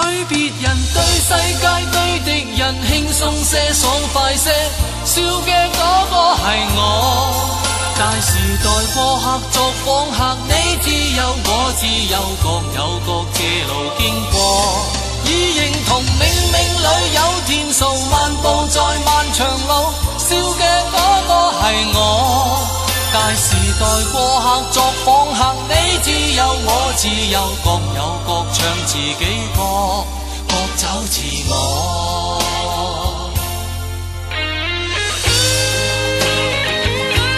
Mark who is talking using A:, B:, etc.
A: 對別人、對世界、對敵人輕鬆些、爽快些，笑嘅嗰個係我。大時代過客作訪客，你自由我自由，各有各借路經過。已認同冥冥裏有天數，漫步在漫長路，笑嘅嗰個係我。大時代過客作訪客，你自由我自由，各有各唱自己歌，各走自我。